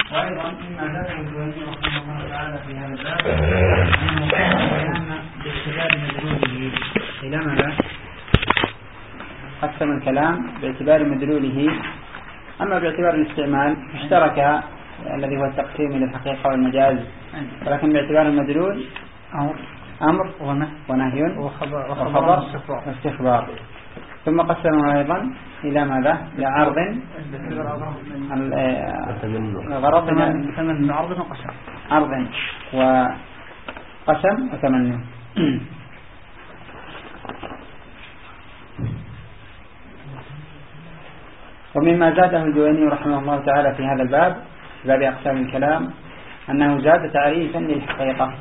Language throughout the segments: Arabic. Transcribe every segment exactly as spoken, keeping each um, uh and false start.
وأيضا مما ذكره الجويني رحمه الله تعالى في هذا الباب أنه كان باعتبار مدلوله إلى ماذا؟ قسم الكلام باعتبار مدلوله. أما باعتبار الاستعمال اشترك الذي هو التقسيم للحقيقة والمجاز، ولكن باعتبار المدلول أمر, أمر ونهي وخبر واستخبار. ثم قسمه أيضا إلى ماذا؟ إلى عرض غرض ثمن عرض وقسم عرض وقسم وتمني. ومما زاده الجويني رحمه الله تعالى في هذا الباب باب أقسام الكلام أنه زاد تعريفا للحقيقة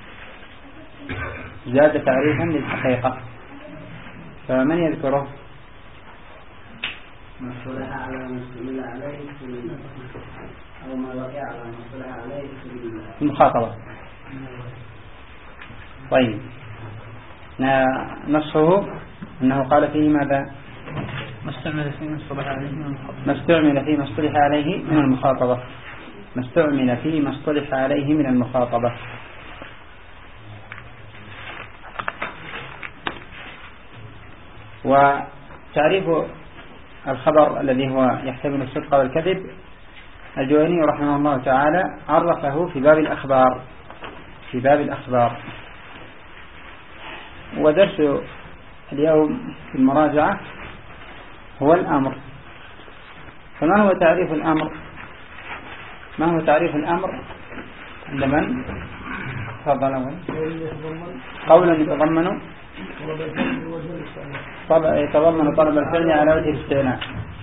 زاد تعريفا للحقيقة فمن يذكره؟ ما صلح على مسؤول عليه أو ما وقع على مسؤول عليه في المخاطبة. طيب نصه أنه قال فيه ماذا؟ ما استعمل فيه ما اصطلح عليه من المخاطبة ما استعمل فيه ما اصطلح عليه من المخاطبة ما استعمل فيه ما اصطلح عليه من المخاطبة. وتعريف الخبر الذي هو يحتمل الصدق والكذب الجويني رحمه الله تعالى عرفه في باب الأخبار في باب الأخبار. ودرس اليوم في المراجعة هو الأمر. فما هو تعريف الأمر؟ ما هو تعريف الأمر عند من؟ تفضل أول. قولا يتضمن يتضمن طلب الفعل على وجه الاستعلاء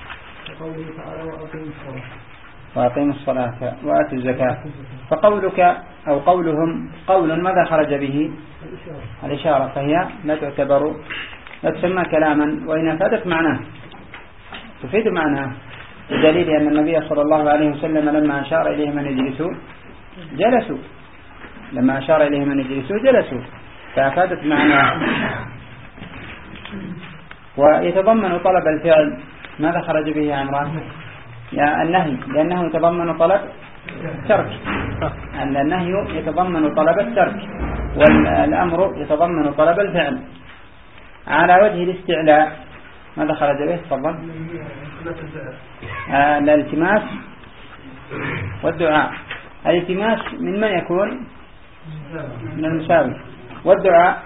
وأقيموا الصلاة وآتوا الزكاة. فقولك أو قولهم قول ماذا خرج به؟ الإشارة، فهي لا تعتبر لا تسمى كلاما وإن أفادت معناه تفيد معناه، بدليل أن النبي صلى الله عليه وسلم لما أشار إليهم أن يجلسوا جلسوا لما أشار إليهم أن يجلسوا جلسوا فأفادت معناه. ويتضمن طلب الفعل ماذا خرج به يا عمران؟ يا النهي، لأنه يتضمن طلب الترك. أن النهي يتضمن طلب الترك والأمر يتضمن طلب الفعل على وجه الاستعلاء. ماذا خرج به؟ تفضل. آه الالتماس والدعاء. الالتماس من من يكون؟ من المساوي، والدعاء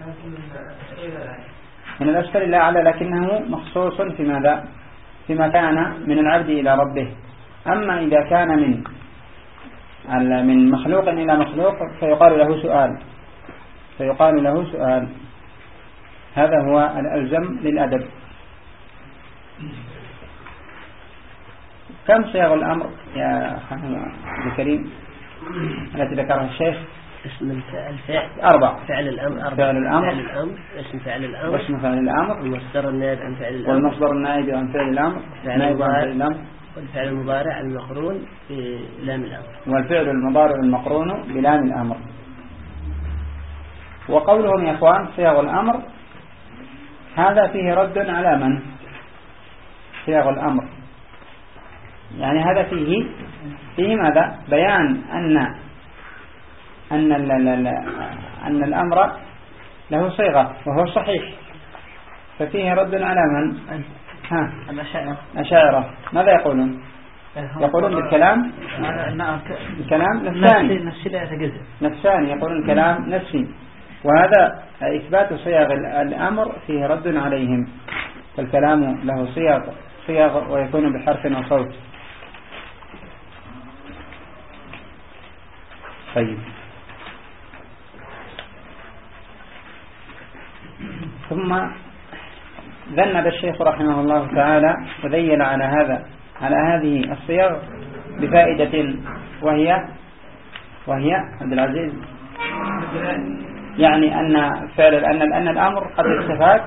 من الأسفل إلى أعلى، لكنه مخصوص في ماذا؟ فيما كان من العبد إلى ربه. أما إذا كان من من مخلوق إلى مخلوق فيقال له سؤال فيقال له سؤال هذا هو الألزم للأدب. كم صيغ الأمر يا أخي كريم التي ذكرها الشيخ؟ اسم الفعل أربع. فعل الأمر أربع. فعل الأمر فعل الأمر اسم فعل الأمر واسم فعل الأمر والمصدر النائب عن فعل الأمر والمصدر النائب عن فعل الأمر نائب عن فعل الأمر والفعل المضارع المقرون بلام الأمر والفعل المضارع المقرون بلام الأمر. وقولهم يا أخوان صيغ الأمر هذا فيه رد على من؟ صيغ الأمر يعني هذا فيه فيه ماذا؟ بيان أن أن أن الأمر له صيغة وهو صحيح، ففيه رد على من؟ ها الأشاعرة. ماذا يقولون؟ يقولون بالكلام الكلام نفساني نفساني يقولون الكلام نفسي، وهذا إثبات صيغ الأمر فيه رد عليهم. فالكلام له صيغ صيغ ويكون بحرف وصوت. طيب ثم ذنب الشيخ رحمه الله تعالى وذيل على هذا على هذه الصيغ بفائدة وهي وهي عبد العزيز يعني أن فعل أن أن الأمر قد استفاد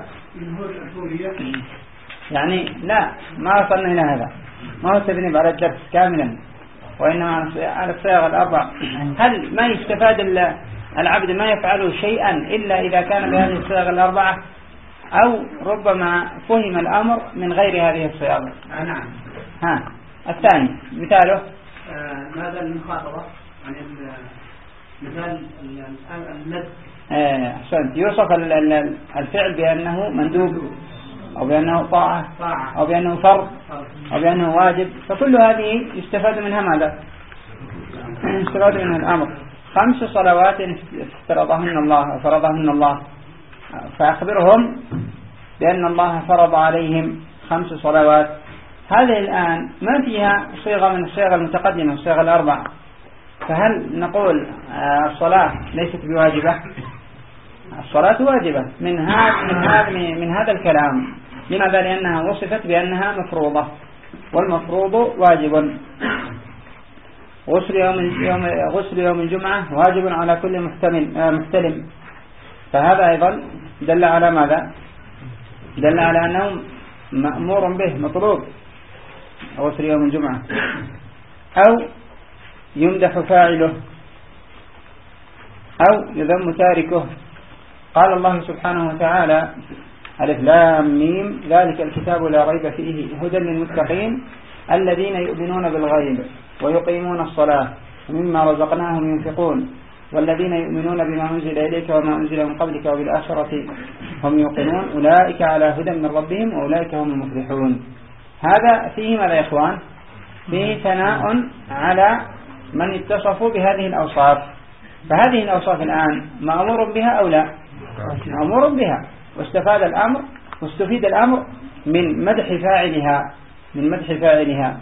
يعني لا ما وصلنا إلى هذا، ما هو تبني على الدرس كاملا وإنما على الصيغ الأربع. هل ما يستفاد العبد ما يفعله شيئا إلا إذا كان بهذه الصيغ الأربعة، أو ربما فهم الأمر من غير هذه الصيغ؟ نعم. ها الثاني مثاله ماذا المخاطبة يعني مثال المد. أحسنت. يوصف الفعل بأنه مندوب أو بأنه طاعة أو بأنه فرض أو بأنه واجب، فكل هذه يستفاد منها ماذا؟ يستفاد منها الأمر. خمس صلوات افترضهن الله فرضهن الله، فأخبرهم بأن الله فرض عليهم خمس صلوات. هذه الآن ما فيها صيغة من الصيغ المتقدمة، الصيغ الأربع، فهل نقول الصلاة ليست بواجبة؟ الصلاة واجبة من هذا من هذا من هذا الكلام. لماذا؟ لأنها وصفت بأنها مفروضة، والمفروض واجب. غسل يوم يوم غسل يوم الجمعة واجب على كل محتمل محتلم، فهذا أيضا دل على ماذا؟ دل على أنه مأمور به، مطلوب غسل يوم الجمعة. أو يمدح فاعله أو يذم تاركه. قال الله سبحانه وتعالى: ألف لام ميم ذلك الكتاب لا ريب فيه هدى للمتقين الذين يؤمنون بالغيب ويقيمون الصلاة ومما رزقناهم ينفقون والذين يؤمنون بما أنزل إليك وما أنزل من قبلك وبالآخرة هم يوقنون أولئك على هدى من ربهم وأولئك هم المفلحون. هذا فيه ماذا يا إخوان؟ فيه ثناء على من اتصفوا بهذه الأوصاف. فهذه الأوصاف الآن مأمور بها أو لا؟ مأمور بها، واستفاد الأمر واستفيد الأمر من مدح فاعلها من مدح فاعلها.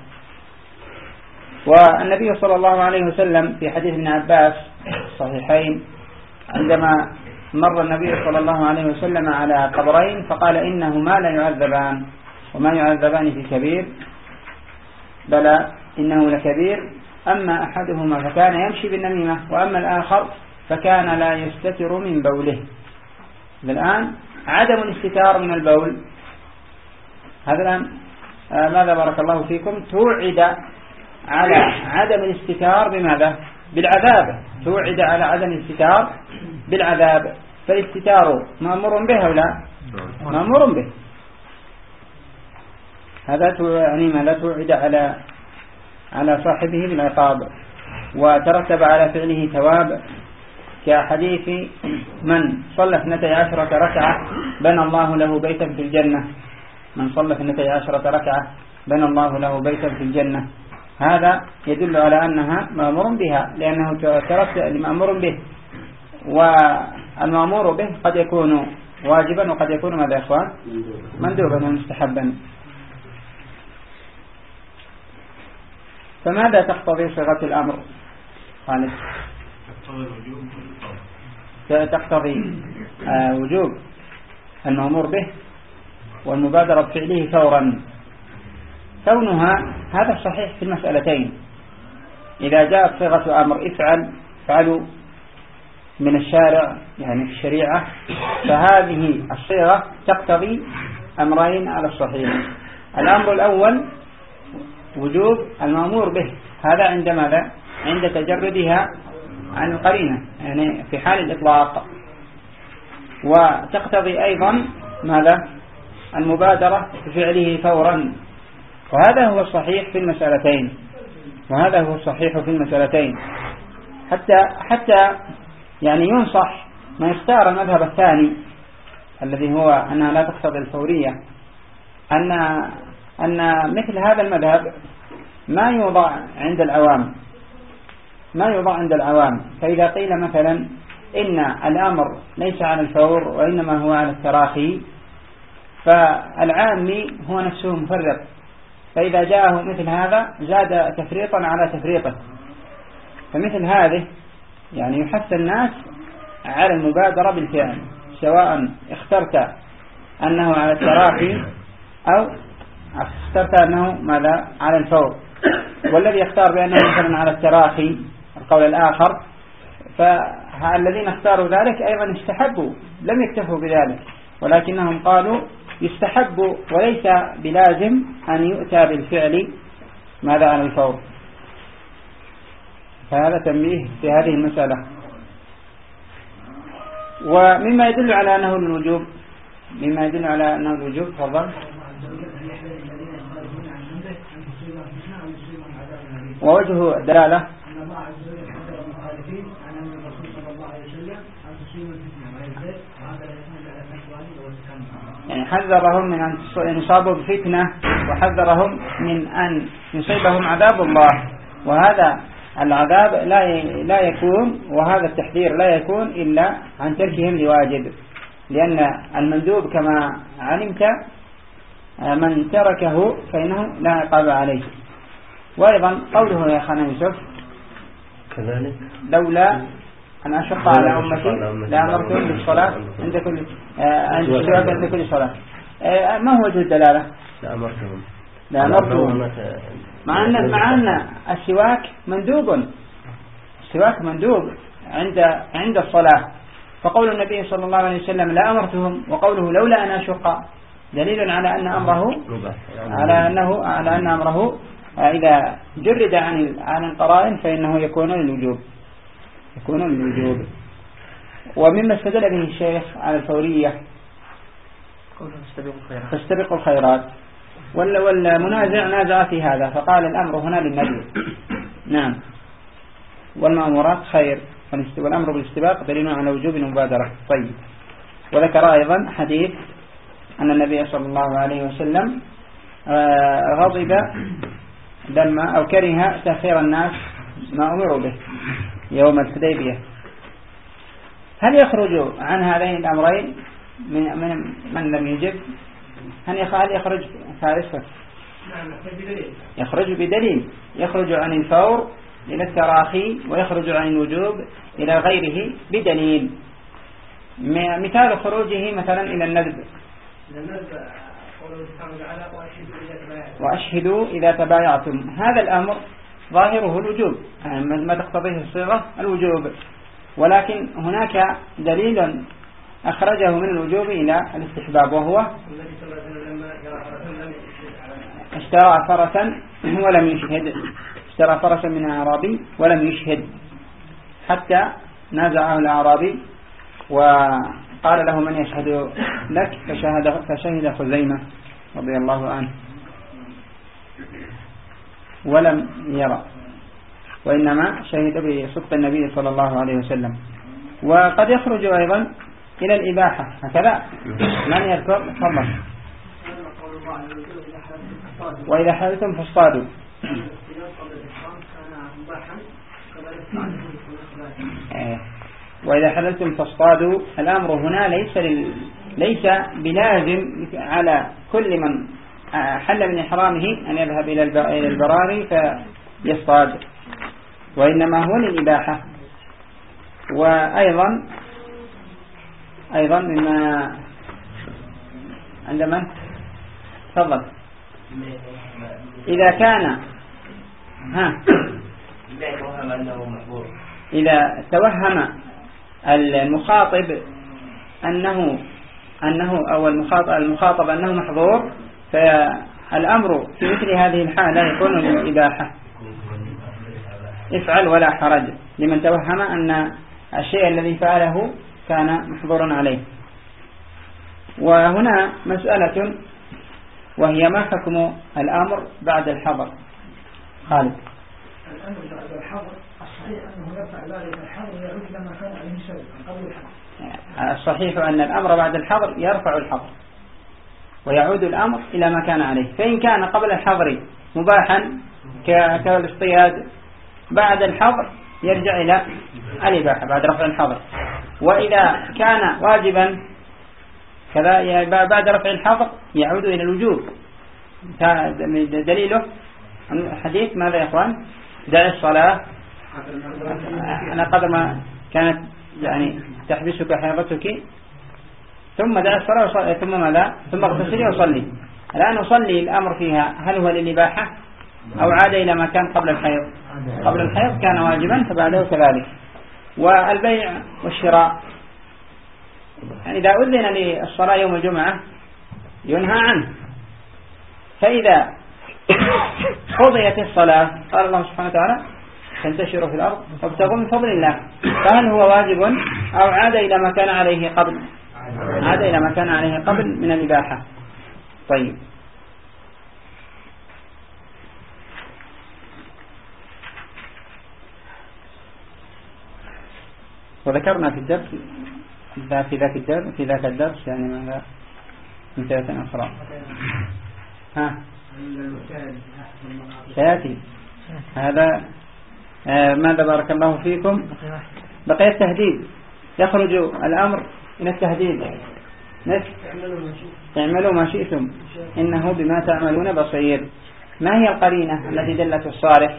والنبي صلى الله عليه وسلم في حديث ابن عباس الصحيحين عندما مر النبي صلى الله عليه وسلم على قبرين فقال: إنهما لا يعذبان وما يعذبان في كبير بلى إنه لكبير أما أحدهما فكان يمشي بالنميمة وأما الآخر فكان لا يستتر من بوله. الآن عدم الاستتار من البول، هذا الآن آه ماذا بارك الله فيكم؟ توعد على عدم الاستتار بماذا؟ بالعذاب. توعد على عدم الاستتار بالعذاب. فالاستتار مأمور به أو لا؟ مأمور به. هذا يعني ما لا توعد على على صاحبه بالعقاب، وترتب على فعله ثواب، كحديث من صلى اثنتي عشرة ركعة بنى الله له بيتا في الجنة. من صلى اثنتي عشرة ركعة بنى الله له بيتا في الجنة. هذا يدل على أنها مأمور بها، لأنه ترتب مأمور به، والمأمور به قد يكون واجبا وقد يكون ماذا يا إخوان؟ مندوبا ومستحبا. فماذا تقتضي صيغة الأمر؟ خالد. تقتضي آه وجوب المأمور به والمبادرة بفعله فورا. كونها هذا الصحيح في المسألتين. إذا جاءت صيغة أمر افعل فعلوا من الشارع يعني في الشريعة، فهذه الصيغة تقتضي أمرين على الصحيح. الأمر الأول وجوب المأمور به، هذا عند ماذا؟ عند تجردها عن القرينة، يعني في حال الإطلاق. وتقتضي أيضا ماذا؟ المبادرة بفعله فورا. وهذا هو الصحيح في المسألتين وهذا هو الصحيح في المسألتين حتى حتى يعني ينصح ما يختار المذهب الثاني الذي هو أنها لا تقتضي الفورية، أن أن مثل هذا المذهب ما يوضع عند العوام ما يوضع عند العوام. فإذا قيل مثلا إن الأمر ليس على الفور وإنما هو على التراخي، فالعامي هو نفسه مفرط، فإذا جاءه مثل هذا زاد تفريطا على تفريطه. فمثل هذه يعني يحث الناس على المبادرة بالفعل، سواء اخترت أنه على التراخي أو اخترت أنه ماذا على الفور. والذي يختار بأنه مثلا على التراخي القول الآخر، فالذين اختاروا ذلك أيضا استحبوا، لم يكتفوا بذلك، ولكنهم قالوا يستحب وليس بلازم أن يؤتى بالفعل ماذا على الفور. فهذا تنبيه في هذه المسألة. ومما يدل على أنه الوجوب مما يدل على أنه الوجوب تفضل. ووجه الدلالة أن الله عز وجل حذر المخالفين عن أن الرسول صلى الله عليه وسلم أن تصيب الفتنة ويزداد وهذا لا يحمل على الفتوى والتكلم. يعني حذرهم من أن يصابوا بفتنة وحذرهم من أن يصيبهم عذاب الله، وهذا العذاب لا لا يكون وهذا التحذير لا يكون إلا عن تركهم لواجب، لأن المندوب كما علمت من تركه فإنه لا عقاب عليه. وأيضا قوله يا أخانا يوسف كذلك لولا أن أشق على أمتي لأمرتهم بالصلاة عند كل عند السواك عند كل صلاة. ما هو وجه الدلالة؟ لأمرتهم لأمرتهم مع أن مع أن السواك مندوب، السواك مندوب عند عند الصلاة، فقول النبي صلى الله عليه وسلم لا أمرتهم وقوله لولا أن أشق دليل على أن أمره على أنه على أن أمره إذا جرد عن عن القرائن فإنه يكون للوجوب يكون للوجوب. ومما استدل به الشيخ على الفورية فاستبقوا الخيرات، والمنازع نازع في هذا فقال الأمر هنا للنبي. نعم، والمأمورات خير، والأمر بالاستباق دليل على وجوب المبادرة. طيب، وذكر أيضا حديث أن النبي صلى الله عليه وسلم غضب لما أو كره تأخير الناس ما أمروا به يوم الحديبية. هل يخرج عن هذين الأمرين من من, من لم يجب؟ هل يخرج ثالثا؟ يخرج بدليل، يخرج عن الفور إلى التراخي ويخرج عن الوجوب إلى غيره بدليل. مثال خروجه مثلا إلى الندب وأشهدوا إذا تبايعتم، هذا الأمر ظاهره الوجوب، ما تقتضيه الصيغة الوجوب، ولكن هناك دليل أخرجه من الوجوب إلى الاستحباب، وهو اشترى فرسا ولم يشهد، اشترى فرسا من أعرابي ولم يشهد حتى نازعه الأعرابي وقال له من يشهد لك، فشهد, فشهد خزيمة رضي الله عنه ولم يرى، وإنما شهد بصدق النبي صلى الله عليه وسلم. وقد يخرج أيضا إلى الإباحة هكذا، من يذكر تفضل. وإذا حللتم فاصطادوا، وإذا حللتم فاصطادوا، الأمر هنا ليس لل... ليس بلازم على كل من حل من إحرامه أن يذهب إلى البراري فيصطاد، وإنما هو للإباحة. وأيضا أيضا مما عندما تفضل إذا كان ها إذا توهم المخاطب أنه أنه أو المخاطب المخاطب أنه محظور، فالأمر في مثل هذه الحالة يكون للإباحة، افعل ولا حرج لمن توهم أن الشيء الذي فعله كان محظورا عليه. وهنا مسألة وهي ما حكم الأمر بعد الحظر؟ خالد. الأمر بعد الحظر الصحيح أنه يرفع ذلك الحظر يعود لما كان عليه سبب قبل الحظر. الصحيح أن الأمر بعد الحظر يرفع الحظر ويعود الأمر إلى ما كان عليه، فإن كان قبل الحظر مباحا كالاصطياد بعد الحظر يرجع إلى الإباحة بعد رفع الحظر، وإذا كان واجبا كذا بعد رفع الحظر يعود إلى الوجوب. دليله الحديث ماذا يا إخوان؟ دع الصلاة على قدر ما كانت يعني تحبسك حيضتك، ثم دع الصلاة ثم ماذا؟ ثم اغتسلي وصلي. الآن أصلي الأمر فيها هل هو للإباحة أو عاد إلى ما كان قبل الحيض؟ قبل الحيض كان واجبا فبعده كذلك. والبيع والشراء يعني إذا أذن للصلاة يوم الجمعة ينهى عنه، فإذا قضيت الصلاة قال الله سبحانه وتعالى تنتشروا في الأرض وابتغوا من فضل الله، فهل هو واجب أو عاد إلى ما كان عليه قبل؟ عاد إلى ما كان عليه قبل من الإباحة. طيب، وذكرنا في الدرس في ذاك الدرس في ذاك الدرس يعني ماذا من سنة أخرى. ها سيأتي هذا. آه ماذا بارك الله فيكم؟ بقي التهديد، يخرج الأمر من التهديد. اعملوا ما شئتم إنه بما تعملون بصير. ما هي القرينة التي دلت الصارف؟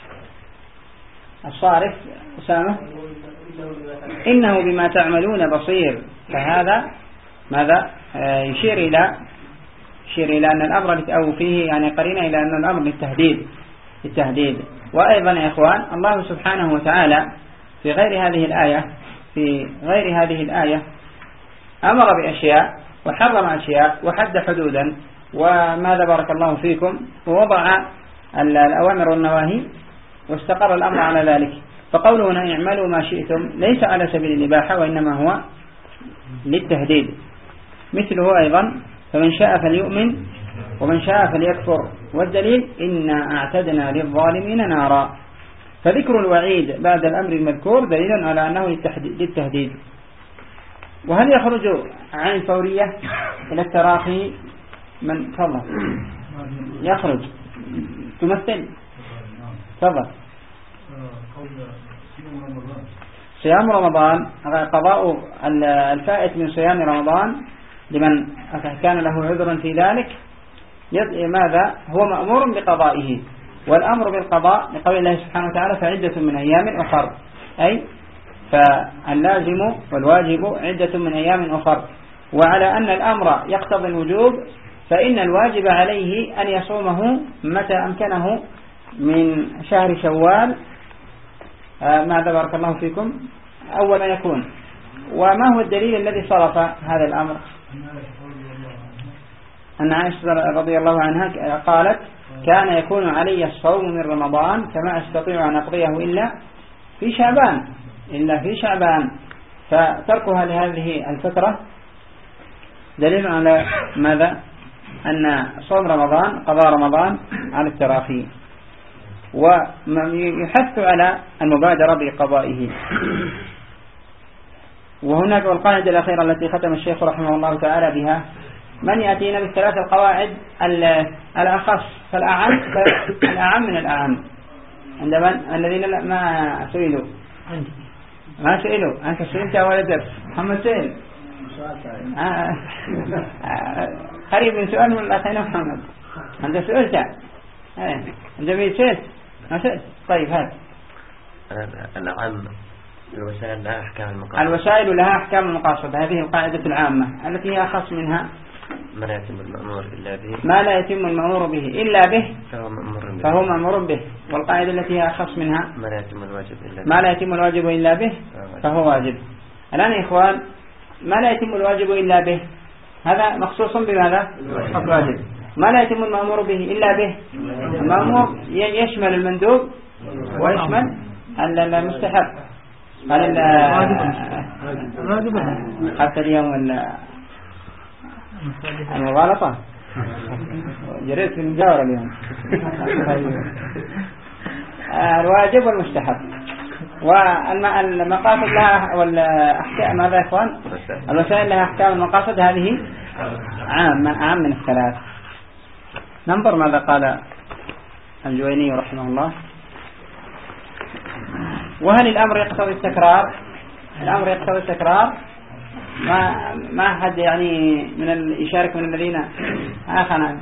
الصارف أسامة إنه بما تعملون بصير، فهذا ماذا آه يشير إلى يشير إلى أن الأمر أو فيه يعني قرينة إلى أن الأمر للتهديد التهديد. وأيضا يا إخوان الله سبحانه وتعالى في غير هذه الآية في غير هذه الآية أمر بأشياء وحرم أشياء وحد حدودا، وماذا بارك الله فيكم ووضع الأوامر والنواهي واستقر الأمر على ذلك. فقوله أن اعملوا ما شئتم ليس على سبيل الإباحة وإنما هو للتهديد. مثله أيضا فمن شاء فليؤمن ومن شاء فليكفر، والدليل إنا أعتدنا للظالمين نارا. فذكر الوعيد بعد الأمر المذكور دليل على أنه للتهديد. وهل يخرج عن الفورية إلى التراخي؟ من تفضل يخرج تمثل تفضل. صيام رمضان قضاء الفائت من صيام رمضان لمن كان له عذر في ذلك ماذا هو مأمور بقضائه، والأمر بالقضاء لقول الله سبحانه وتعالى فعدة من أيام أخر، أي فاللازم والواجب عدة من أيام أخر. وعلى أن الأمر يقتضي الوجوب فإن الواجب عليه أن يصومه متى أمكنه من شهر شوال. آه ماذا بارك الله فيكم أولا يكون. وما هو الدليل الذي صرف هذا الأمر؟ أن عائشة رضي الله عنها قالت كان يكون علي الصوم من رمضان فما أستطيع أن أقضيه إلا في شعبان إلا في شعبان فتركها لهذه الفترة دليل على ماذا؟ أن صوم رمضان قضاء رمضان على التراخي، ويحث على المبادرة بقضائه. وهناك القاعدة الأخيرة التي ختم الشيخ رحمه الله تعالى بها من يأتينا بالثلاث القواعد الأخص فالأعم الأعم من الأعم عندما الذين ما سئلوا ما سئلوا أنت سئلت أول درس محمد سئل آه. آه. قريب من سؤال من الأخينا محمد أنت سئلت آه. أنت سئلت ما سئلت طيب هذا الأعم الوسائل لها أحكام المقاصد الوسائل لها أحكام المقاصد. هذه القاعدة العامة التي هي أخص منها ما لا يتم المأمور إلا به ما لا يتم المأمور به إلا به فهو مأمور به, فهو مأمور به. والقاعدة التي هي أخص منها ما لا يتم الواجب إلا به ما لا يتم الواجب إلا به فهو واجب. الآن يا إخوان ما لا يتم الواجب إلا به هذا مخصوص بماذا؟ الواجب. ما لا يتم المأمور به إلا به المأمور يشمل المندوب ويشمل المستحب. قال حتى اليوم المغالطة جريت في المجاورة اليوم الواجب والمستحب. والمقاصد لها والأحكام ماذا يا إخوان؟ الوسائل لها أحكام المقاصد هذه عام عام من الثلاث. ننظر ماذا قال الجويني رحمه الله. وهل الأمر يقتضي التكرار؟ الأمر يقتضي التكرار ما ما حد يعني من يشارك من الذين آخنا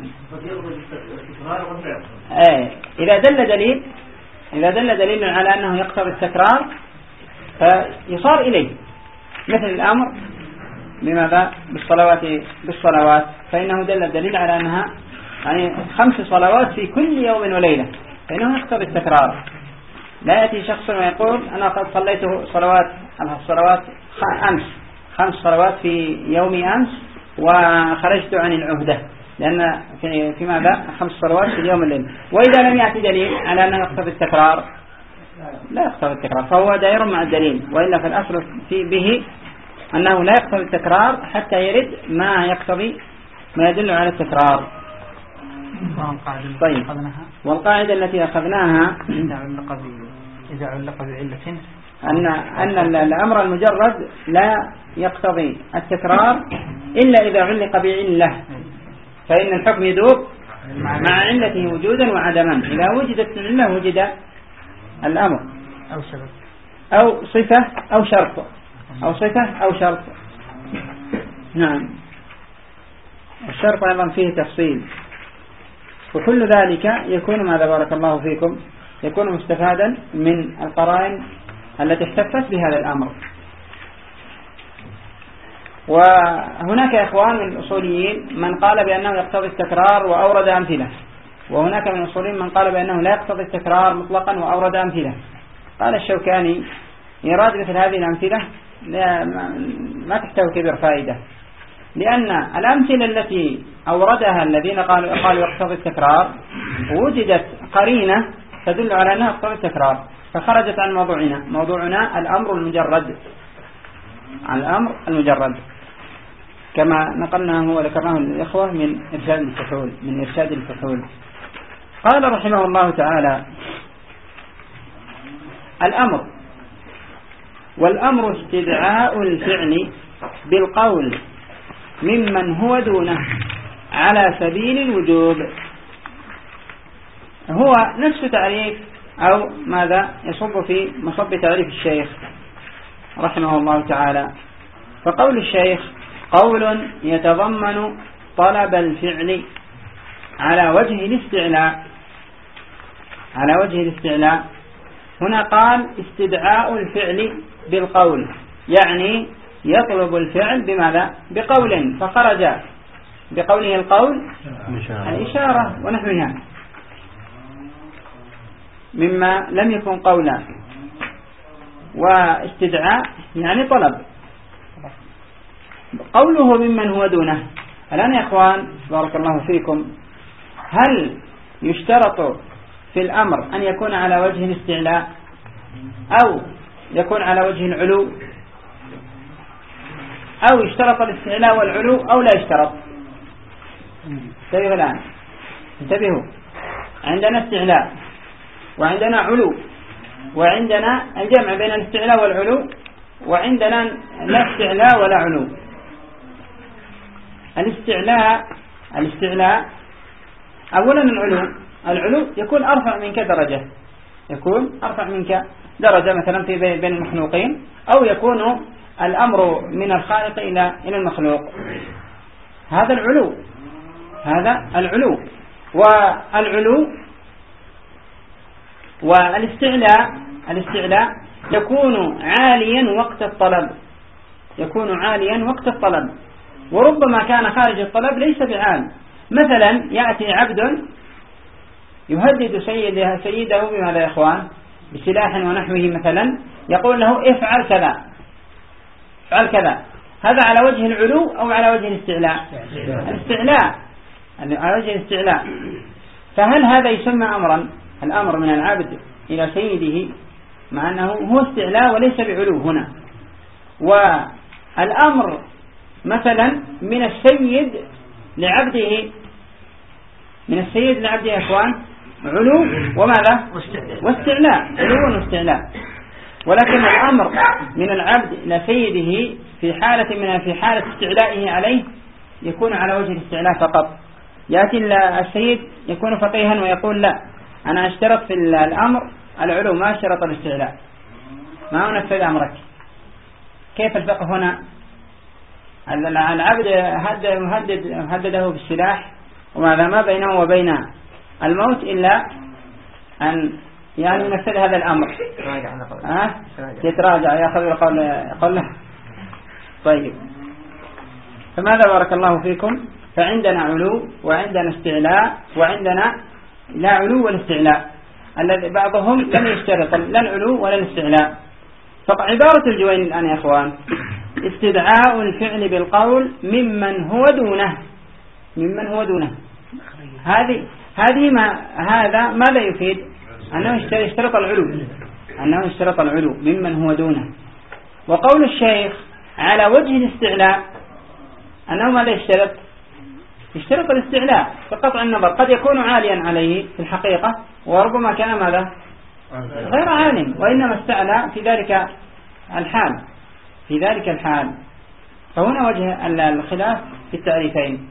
ايه إذا دل دليل إذا دل دليل على أنه يقتضي التكرار فيصار إليه مثل الأمر بماذا؟ بالصلوات بالصلوات فإنه دل الدليل على أنها يعني خمس صلوات في كل يوم وليلة فإنه يقتضي التكرار. لا يأتي شخص ويقول أنا قد صليت صلوات الصلوات أمس خمس صلوات في يوم أمس وخرجت عن العهدة لأن في, في ماذا خمس صلوات في اليوم الليل. وإذا لم يأتي دليل على أنه يقتضي التكرار لا يقتضي التكرار فهو دائر مع الدليل. وإلا في الأصل في به أنه لا يقتضي التكرار حتى يرد ما يقتضي ما يدل على التكرار. طيب والقاعدة التي أخذناها إذا علق إذا علق بعلة أن أن الأمر المجرد لا يقتضي التكرار إلا إذا علق بعلة، فإن الحكم يدور مع علته وجودا وعدما. إذا وجدت العلة وجد الأمر، أو سبب أو صفة أو شرط، أو صفة أو شرط. نعم. الشرط أيضا فيه تفصيل، وكل ذلك يكون ماذا بارك الله فيكم يكون مستفادا من القرائن التي احتفت بهذا الأمر. وهناك إخوان من الأصوليين من قال بأنه يقتضي التكرار وأورد أمثلة، وهناك من الأصوليين من قال بأنه لا يقتضي التكرار مطلقا وأورد أمثلة. قال الشوكاني إيراد مثل هذه الأمثلة ما تحتوي كبير فائدة، لأن الأمثلة التي أوردها الذين قالوا قالوا يقتضي التكرار وجدت قرينة تدل على أنها يقتضي التكرار، فخرجت عن موضوعنا. موضوعنا الأمر المجرد، عن الأمر المجرد كما نقلناه وذكرناه للإخوة من إرشاد الفحول من إرشاد الفحول. قال رحمه الله تعالى: الأمر والأمر استدعاء الفعل بالقول ممن هو دونه على سبيل الوجوب. هو نفس تعريف أو ماذا يصب في مصب تعريف الشيخ رحمه الله تعالى. فقول الشيخ قول يتضمن طلب الفعل على وجه الاستعلاء. على وجه الاستعلاء هنا قال استدعاء الفعل بالقول، يعني يطلب الفعل بماذا؟ بقول، فخرج بقوله القول الإشارة ونحوها مما لم يكن قولا، واستدعاء يعني طلب. قوله ممن هو دونه. الآن يا إخوان بارك الله فيكم، هل يشترط في الأمر أن يكون على وجه الاستعلاء أو يكون على وجه العلو، أو يشترط الاستعلاء والعلو أو لا يشترط؟ انتبهوا الآن، انتبهوا، عندنا استعلاء وعندنا علو، وعندنا الجمع بين الاستعلاء والعلو، وعندنا لا استعلاء ولا علو. الاستعلاء الاستعلاء أولا العلو العلو يكون أرفع منك درجة، يكون أرفع منك درجة مثلا في بين المخلوقين، أو يكون الأمر من الخالق إلى إلى المخلوق. هذا العلو، هذا العلو. والعلو والاستعلاء الاستعلاء يكون عاليا وقت الطلب، يكون عاليا وقت الطلب، وربما كان خارج الطلب ليس بعال. مثلا يأتي عبد يهدد سيده سيده بماذا يا إخوان؟ بسلاح ونحوه، مثلا يقول له افعل كذا افعل كذا. هذا على وجه العلو أو على وجه الاستعلاء؟ الاستعلاء، على وجه الاستعلاء. فهل هذا يسمى أمرا؟ الأمر من العبد إلى سيده مع أنه هو استعلاء وليس بعلو هنا. والأمر مثلا من السيد لعبده، من السيد لعبده يا إخوان علو وماذا؟ واستعلاء، علو واستعلاء. ولكن الأمر من العبد إلى سيده في حالة من في حالة استعلائه عليه يكون على وجه الاستعلاء فقط. يأتي السيد يكون فقيها ويقول لا، أنا اشترط في الأمر العلو ما اشترط الاستعلاء، ما أنفذ أمرك. كيف الفقه هنا؟ العبد هدد هدده بالسلاح، وماذا ما بينه وبين الموت إلا أن يعني نفذ هذا الأمر. أه؟ يتراجع يأخذ قول قول له. طيب، فماذا بارك الله فيكم؟ فعندنا علو وعندنا استعلاء وعندنا لا علو ولا استعلاء. الذي بعضهم لم يشترط لا العلو ولا الاستعلاء. فعبارة الجوين الآن يا أخوان استدعاء الفعل بالقول ممن هو دونه، ممن هو دونه. هذه هذه ما هذا ماذا يفيد؟ أنه يشترط العلو، أنه يشترط العلو ممن هو دونه. وقول الشيخ على وجه الاستعلاء أنه ماذا يشترط؟ يشترط الاستعلاء بقطع النظر. قد يكون عاليا عليه في الحقيقة، وربما كان ماذا؟ غير عالم، وإنما استعلى في ذلك الحال في ذلك الحال فهنا وجه الخلاف في التعريفين.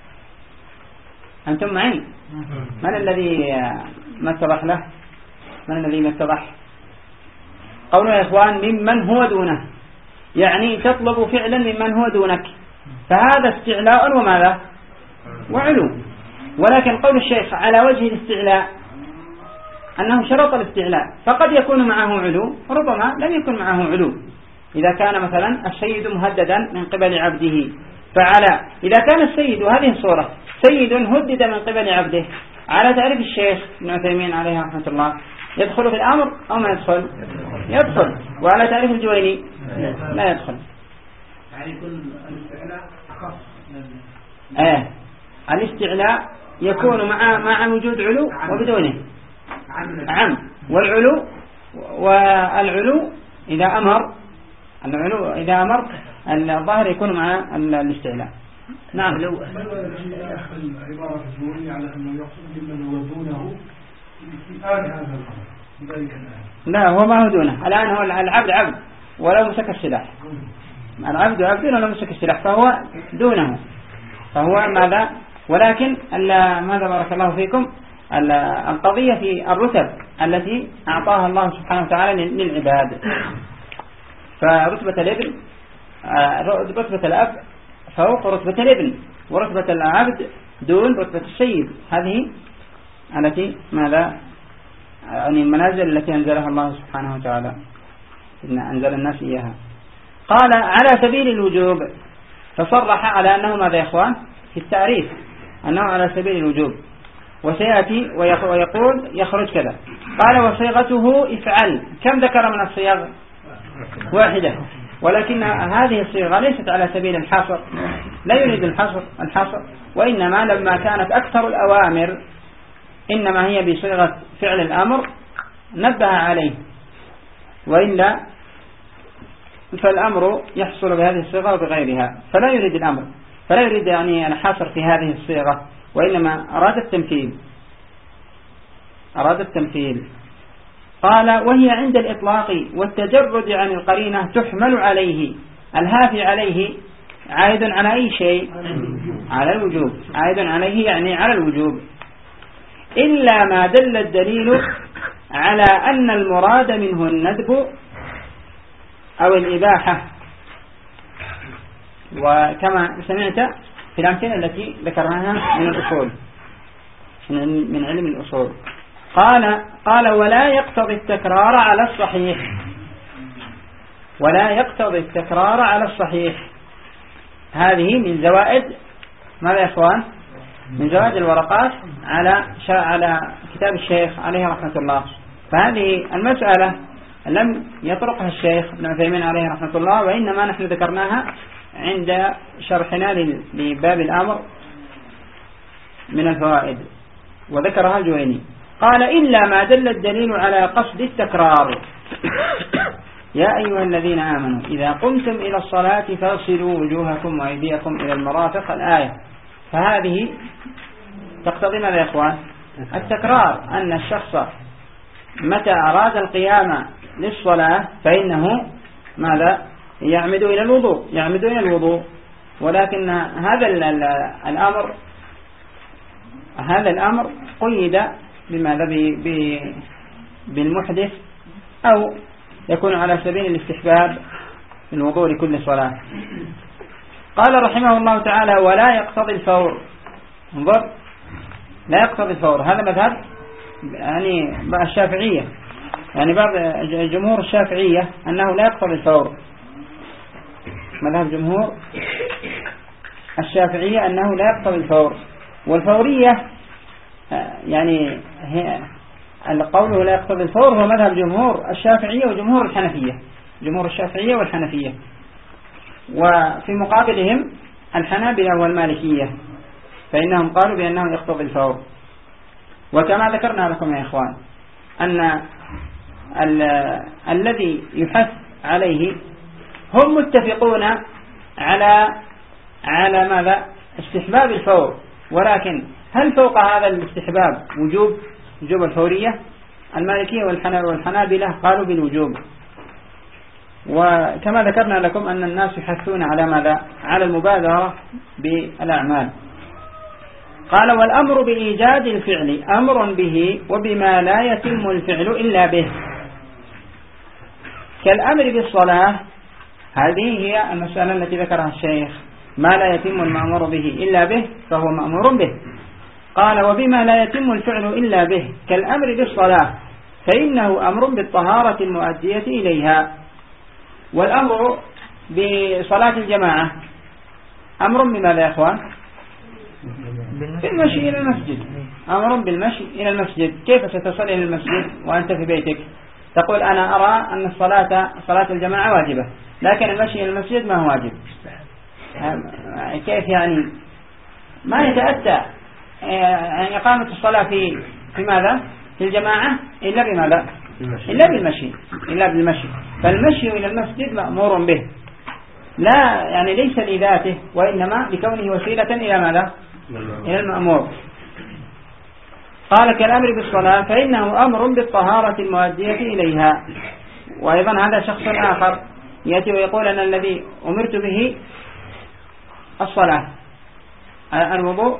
أنتم معي؟ من الذي ما اتضح له؟ من الذي ما اتضح؟ قولنا يا إخوان ممن هو دونه، يعني تطلب فعلا ممن هو دونك، فهذا استعلاء وماذا؟ وعلو. ولكن قول الشيخ على وجه الاستعلاء أنه شرط الاستعلاء، فقد يكون معه علو، ربما لم يكن معه علو. إذا كان مثلا السيد مهددا من قبل عبده، فعلى إذا كان السيد هذه الصورة سيد هدد من قبل عبده، على تعريف الشيخ ابن عثيمين عليه رحمة الله يدخل في الأمر أو ما يدخل؟ يدخل. وعلى تعريف الجويني لا يدخل. يعني يكون الاستعلاء أخص. آه الاستعلاء يكون مع مع وجود علو وبدونه عم. والعلو والعلو إذا أمر العلو إذا أمر الظاهر يكون مع الاستعلاء. نعم. لو عبارة الجمهورية على أنه يقصد بمن هو دونه في آن هذا الأمر بذلك الآن. لا هو ما هو دونه الآن، هو العبد عبد ولو مسك السلاح، العبد عبد ولو مسك السلاح فهو دونه، فهو ماذا؟ ولكن ماذا بارك الله فيكم القضية في الرتب التي أعطاها الله سبحانه وتعالى للعباد. فرتبة الابن رتبة الأب فوق رتبة الابن، ورتبة العبد دون رتبة السيد. هذه التي ماذا يعني المنازل التي أنزلها الله سبحانه وتعالى، إن أنزل الناس إياها. قال على سبيل الوجوب، فصرح على أنه ماذا يا إخوان في التعريف أنه على سبيل الوجوب، وسيأتي ويقول يخرج كذا. قال وصيغته افعل. كم ذكر من الصيغ؟ واحدة، ولكن هذه الصيغة ليست على سبيل الحصر، لا يريد الحصر الحصر وإنما لما كانت أكثر الأوامر إنما هي بصيغة فعل الأمر نبه عليه، وإلا فالأمر يحصل بهذه الصيغة وبغيرها، فلا يريد الأمر، فلا يريد يعني الحصر في هذه الصيغة، وإنما أراد التمثيل أراد التمثيل قال وهي عند الإطلاق والتجرد عن القرينة تحمل عليه. الهافي عليه عائد على أي شيء؟ على الوجوب، عائد عليه يعني على الوجوب، إلا ما دل الدليل على أن المراد منه الندب أو الإباحة. وكما سمعت في الأمثلة التي ذكرناها من الأصول من علم الأصول قال قال ولا يقتضي التكرار على الصحيح، ولا يقتضي التكرار على الصحيح. هذه من زوائد ماذا يا إخوان؟ من زوائد الورقات على على كتاب الشيخ عليه رحمة الله. فهذه المسألة لم يطرقها الشيخ ابن عثيمين عليه رحمة الله، وإنما نحن ذكرناها عند شرحنا لباب الأمر من الفوائد، وذكرها الجويني. قال إلا ما دل الدليل على قصد التكرار. يا أيها الذين آمنوا إذا قمتم إلى الصلاة فاغسلوا وجوهكم وأيديكم إلى المرافق الآية. فهذه تقتضي ماذا يا إخوان؟ التكرار، أن الشخص متى أراد القيام للصلاة فإنه ماذا؟ يعمد إلى الوضوء يعمد إلى الوضوء ولكن هذا الأمر هذا الأمر قيد بماذا؟ بالمحدث، أو يكون على سبيل الاستحباب في الوضوء لكل صلاة. قال رحمه الله تعالى ولا يقتضي الفور. انظر، لا يقتضي الفور، هذا مذهب يعني الشافعية، يعني بعض جمهور الشافعية أنه لا يقتضي الفور. مذهب جمهور الشافعية أنه لا يقتضي الفور. والفورية يعني هي القول لا يقتضي الفور هو مذهب جمهور الشافعية وجمهور الحنفية، جمهور الشافعية والحنفية. وفي مقابلهم الحنابلة والمالكية، فإنهم قالوا بأنه يقتضي الفور. وكما ذكرنا لكم يا إخوان أن الذي يحث عليه هم متفقون على على ماذا؟ استحباب الفور، ولكن هل فوق هذا الاستحباب وجوب وجوب الفورية المالكية والحنابلة قالوا بالوجوب. وكما ذكرنا لكم أن الناس يحثون على ماذا؟ على المبادرة بالأعمال. قال والأمر بإيجاد الفعل أمر به وبما لا يتم الفعل إلا به، كالأمر بالصلاة. هذه هي المسألة التي ذكرها الشيخ، ما لا يتم المأمور به إلا به فهو مأمور به. قال وبما لا يتم الفعل إلا به كالأمر بالصلاة فإنه أمر بالطهارة المؤدية إليها. والأمر بصلاة الجماعة أمر بماذا يا أخوان؟ بالمشي إلى المسجد، أمر بالمشي إلى المسجد. كيف ستصل إلى المسجد وأنت في بيتك؟ تقول أنا أرى أن الصلاة صلاة الجماعة واجبة، لكن المشي إلى المسجد ما هو واجب. كيف يعني؟ ما يتأتى يعني إقامة الصلاة في في ماذا؟ في الجماعة إلا بماذا؟ إلا بالمشي، إلا بالمشي. فالمشي إلى المسجد مأمور به، لا يعني ليس لذاته، وإنما لكونه وسيلة إلى ماذا؟ إلى المأمور. قال كالأمر بالصلاة فإنه أمر بالطهارة المؤدية إليها. وأيضا هذا شخص آخر يأتي ويقول أن الذي أمرت به الصلاة الوضوء،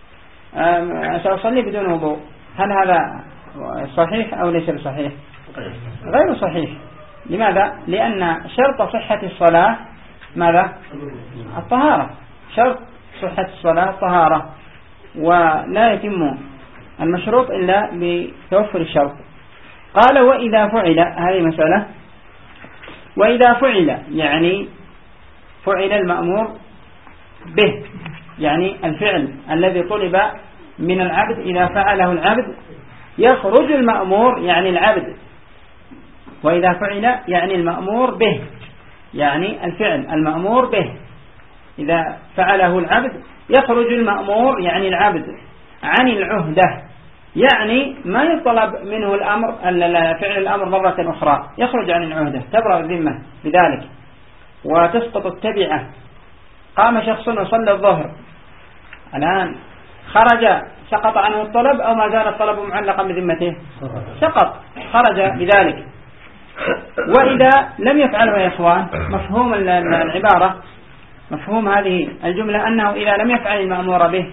سأصلي بدون وضوء. هل هذا صحيح أو ليس بصحيح؟ غير صحيح. لماذا؟ لأن شرط صحة الصلاة ماذا؟ الطهارة. شرط صحة الصلاة الطهارة، ولا يتم المشروط إلا بتوفر الشرط. قال وإذا فعل، هذه مسألة، وإذا فعل يعني فعل المأمور به، يعني الفعل الذي طلب من العبد إذا فعله العبد يخرج المأمور يعني العبد. وإذا فعل يعني المأمور به، يعني الفعل المأمور به إذا فعله العبد يخرج المأمور يعني العبد عن العهدة، يعني ما يطلب منه الأمر فعل الأمر مرة أخرى، يخرج عن العهدة، تبرأ الذمة بذلك وتسقط التبعة. قام شخص وصلى الظهر، الآن خرج، سقط عنه الطلب أو ما زال الطلب معلقا بذمته؟ سقط، خرج بذلك. وإذا لم يفعله يا إخوان، مفهوم العبارة، مفهوم هذه الجملة أنه إذا لم يفعل المأمور به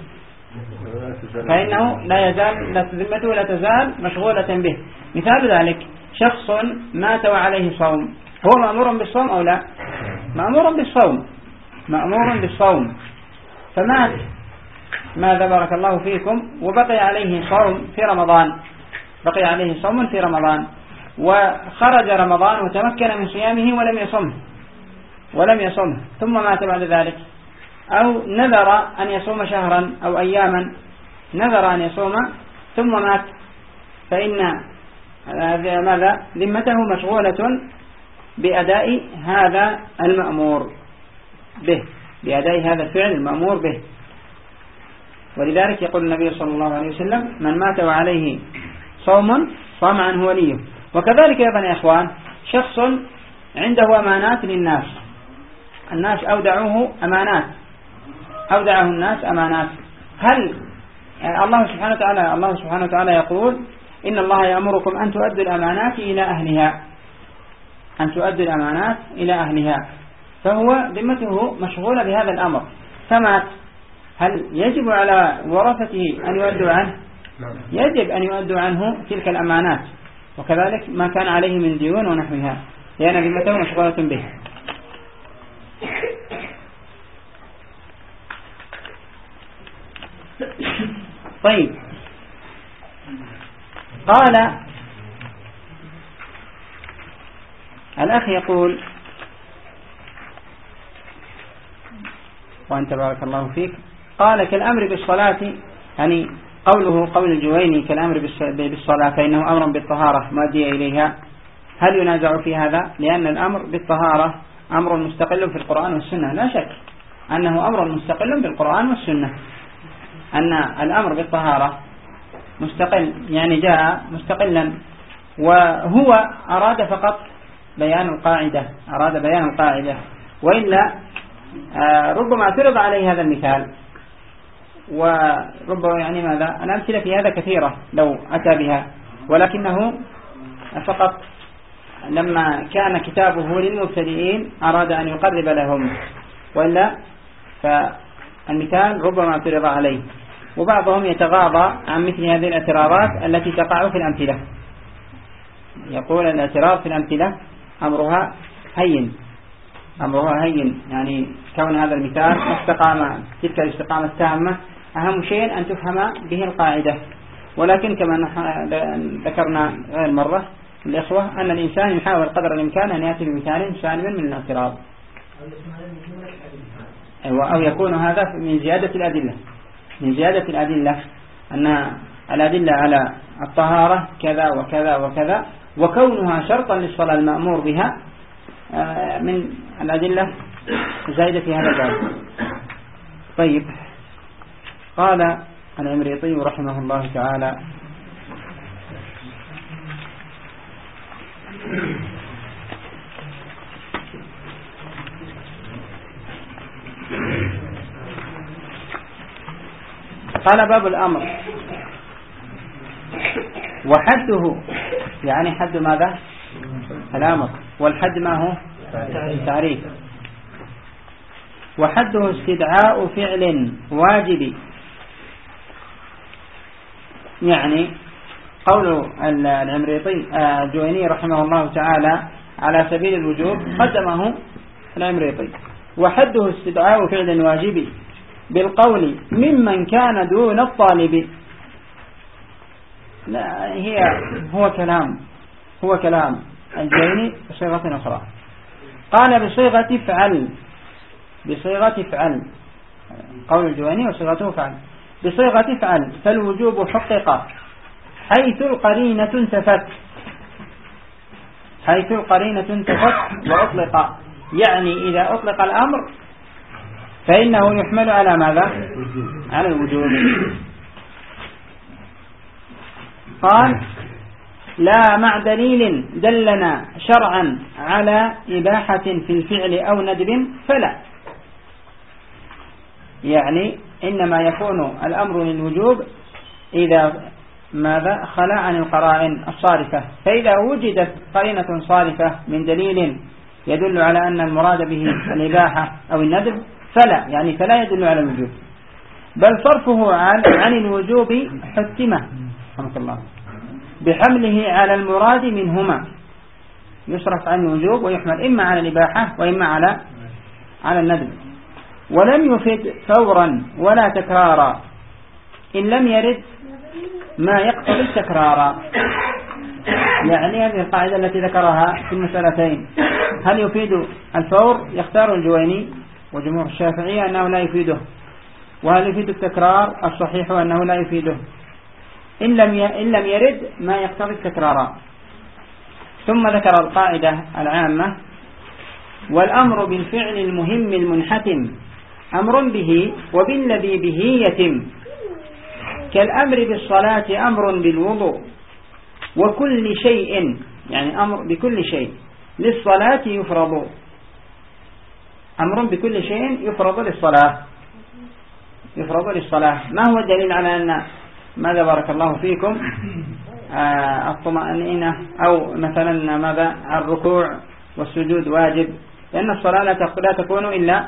فإنه لا يزال لا ذمته لا تزال مشغولة به. مثال ذلك شخص مات وعليه صوم، هو مأمور بالصوم أو لا؟ مأمور بالصوم، مأمور بالصوم، فمات ماذا بارك الله فيكم وبقي عليه صوم في رمضان، بقي عليه صوم في رمضان، وخرج رمضان وتمكن من صيامه ولم يصمه ولم يصمه ثم مات بعد ذلك، أو نذر أن يصوم شهرا أو أياما، نذر أن يصوم ثم مات، فإن ماذا؟ ذمته مشغولة بأداء هذا المأمور به، بأداء هذا الفعل المأمور به. ولذلك يقول النبي صلى الله عليه وسلم من مات وعليه صوم صام عنه وليه. وكذلك أيضا يا إخوان شخص عنده أمانات للناس، الناس أودعوه أمانات، أودعه الناس أمانات، هل الله سبحانه وتعالى الله سبحانه وتعالى يقول إن الله يأمركم أن تؤدوا الأمانات إلى أهلها، أن تؤدوا الأمانات إلى أهلها، فهو ذمته مشغولة بهذا الأمر فمات، هل يجب على ورثته أن يؤدوا عنه؟ يجب أن يؤدوا عنه تلك الأمانات، وكذلك ما كان عليه من ديون ونحوها، لأن ذمته مشغولة به. طيب، قال الأخ يقول وأنت بارك الله فيك، قال كالأمر بالصلاة، يعني قوله قول الجويني كالأمر بالصلاة فإنه أمر بالطهارة مؤدية إليها، هل ينازع في هذا؟ لأن الأمر بالطهارة أمر مستقل في القرآن والسنة، لا شك أنه أمر مستقل بالقرآن والسنة، أن الأمر بالطهارة مستقل، يعني جاء مستقلا، وهو أراد فقط بيان القاعدة، أراد بيان القاعدة، وإلا ربما اعترض عليه هذا المثال، وربما يعني ماذا الأمثلة في هذا كثيرة لو أتى بها، ولكنه فقط لما كان كتابه للمبتدئين أراد أن يقرب لهم، وإلا فالمثال ربما اعترض عليه. وبعضهم يتغاضى عن مثل هذه الاعتراضات التي تقع في الأمثلة، يقول الاعتراض في الأمثلة أمرها هين، أمرها هين، يعني كون هذا المثال استقامة تلك الاستقامة التامة أهم شيء أن تفهم به القاعدة. ولكن كما ذكرنا غير مرة الإخوة أن الإنسان يحاول قدر الإمكان أن يأتي بمثال سالما من الاعتراض، أو يكون هذا من زيادة الأدلة، من زيادة الأدلة أن الأدلة على الطهارة كذا وكذا وكذا، وكونها شرطا للصلاة المأمور بها من الأدلة زائدة في هذا الباب. طيب، قال العمريطي رحمه الله تعالى: قال باب الأمر وحده، يعني حد ماذا؟ الأمر. والحد ما هو؟ تعريف. وحده استدعاء فعل واجب، يعني قول العمريطي الجويني رحمه الله تعالى على سبيل الوجوب قدمه العمريطي. وحده استدعاء فعل واجب بالقول ممن كان دون الطالب. لا، هي هو كلام هو كلام الجويني بصيغة أخرى. قال بصيغة فعل، بصيغة فعل، قول الجويني وصيغته فعل، بصيغة فعل، فالوجوب حقق حيث القرينة انتفت، حيث القرينة انتفت وأطلق، يعني إذا أطلق الأمر فإنه يحمل على ماذا؟ على الوجوب. قال: لا مع دليل دلنا شرعا على إباحة في الفعل أو ندب فلا، يعني إنما يكون الأمر للوجوب إذا ماذا؟ خلا عن القرائن الصارفة. فإذا وجدت قرينة صارفة من دليل يدل على أن المراد به الإباحة أو الندب فلا، يعني فلا يدل على الوجوب، بل صرفه عن, عن الوجوب حتمة رحمة الله بحمله على المراد منهما، يصرف عن الوجوب ويحمل إما على الإباحة وإما على على الندب. ولم يفد فورا ولا تكرارا إن لم يرد ما يقتضي التكرار. يعني هذه القاعدة التي ذكرها في المسألتين، هل يفيد الفور؟ يختار الجويني وجمهور الشافعية أنه لا يفيده. وهل يفيد التكرار؟ الصحيح أنه لا يفيده إن لم إن لم يرد ما يقتضي التكرار. ثم ذكر القاعدة العامة: والأمر بالفعل المهم المنحتم أمر به وبالذي به يتم، كالأمر بالصلاة أمر بالوضوء وكل شيء، يعني أمر بكل شيء للصلاة يفرض، أمر بكل شيء يفرض للصلاة يفرض للصلاة. ما هو الدليل على أن ماذا بارك الله فيكم آه الطمأنينة أو مثلا ماذا الركوع والسجود واجب؟ لأن الصلاة لا تكون إلا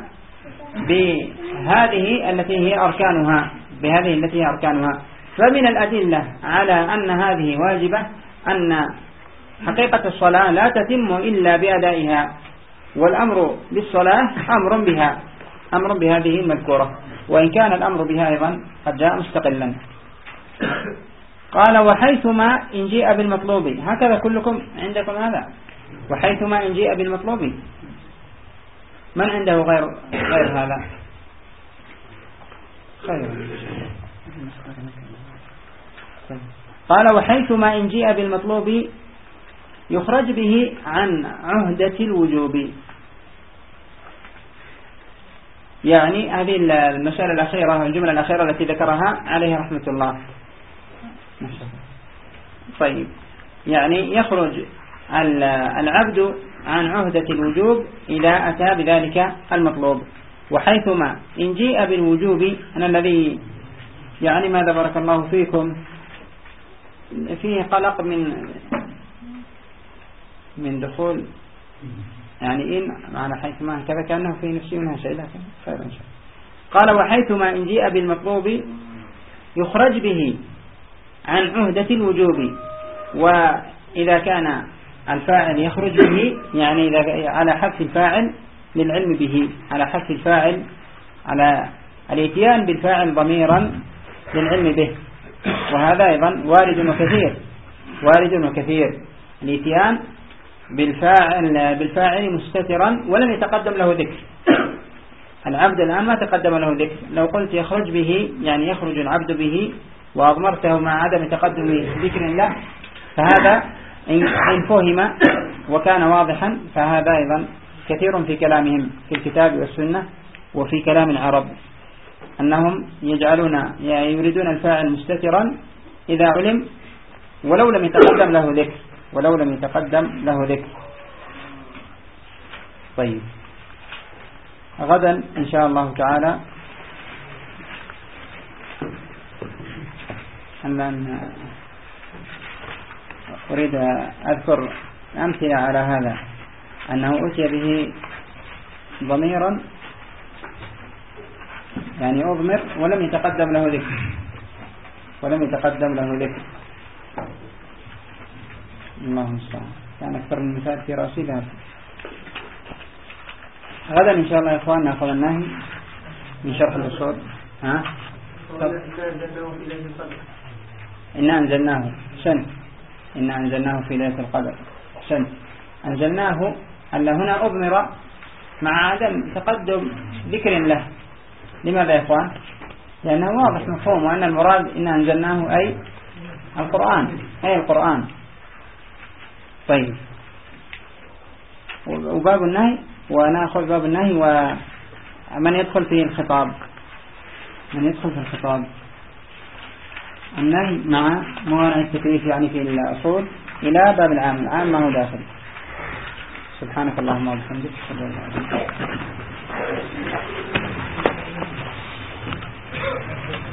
بهذه التي هي أركانها، بهذه التي هي أركانها. فمن الأدلة على أن هذه واجبة أن حقيقة الصلاة لا تتم إلا بأدائها، والأمر بالصلاة أمر بها، أمر بهذه المذكورة، وإن كان الأمر بها أيضا قد جاء مستقلا. قال: وحيثما إن جيء بالمطلوب، هكذا كلكم عندكم هذا، وحيثما إن جيء بالمطلوب. من عنده غير غير هذا؟ خير. قال: وحيثما إن جيء بالمطلوب يخرج به عن عهدة الوجوب. يعني هذه المسألة الأخيرة، الجملة الأخيرة التي ذكرها عليه رحمة الله. طيب، يعني يخرج العبد عن عهدة الوجوب إذا أتى بذلك المطلوب. وحيثما إن جيء بالوجوب، أنا الذي يعني ماذا بارك الله فيكم فيه قلق من من دخول يعني إن معنى حيثما كذا كأنه في نفسي منها شيء، لكن خير إن شاء الله. قال وحيثما إن جيء بالمطلوب يخرج به عن عهدة الوجوب، وإذا كان الفاعل يخرج به يعني إذا على حذف الفاعل للعلم به، على حذف الفاعل على الاتيان بالفاعل ضميرا للعلم به، وهذا أيضا وارد وكثير، وارد وكثير الاتيان بالفاعل بالفاعل مستترا ولم يتقدم له ذكر. العبد الآن ما تقدم له ذكر، لو قلت يخرج به يعني يخرج العبد به وأضمرته مع عدم تقدم ذكر له، فهذا إن فهم وكان واضحا فهذا أيضا كثير في كلامهم في الكتاب والسنة وفي كلام العرب، أنهم يجعلون يعني يريدون الفاعل مستترا إذا علم ولو لم يتقدم له ذكر، ولو لم يتقدم له ذكر. طيب غدا إن شاء الله تعالى أن أريد أذكر أمثلة على هذا، أنه أتي به ضميرا يعني أضمر ولم يتقدم له ذكر، ولم يتقدم له ذكر. الله المستعان، كان أكثر من مثال في رأسي ذهب. غدا إن شاء الله يا إخوان نأخذ النهي من شرح الأصول. ها؟ إنا أنزلناه سن إنا أنزلناه في ليلة القدر سن أنزلناه أن هنا أضمر مع عدم تقدم ذكر له. لماذا يا إخوان؟ لأنه واضح مفهوم، وأن المراد إنا أنزلناه أي القرآن، أي القرآن. طيب وباب النهي، ونأخذ باب النهي ومن يدخل فيه الخطاب، من يدخل في الخطاب النهي مع موانع التكليف يعني في الأصول إلى باب العام، العام ما هو داخل. سبحانك اللهم وبحمدك أشهد أن لا إله إلا أنت.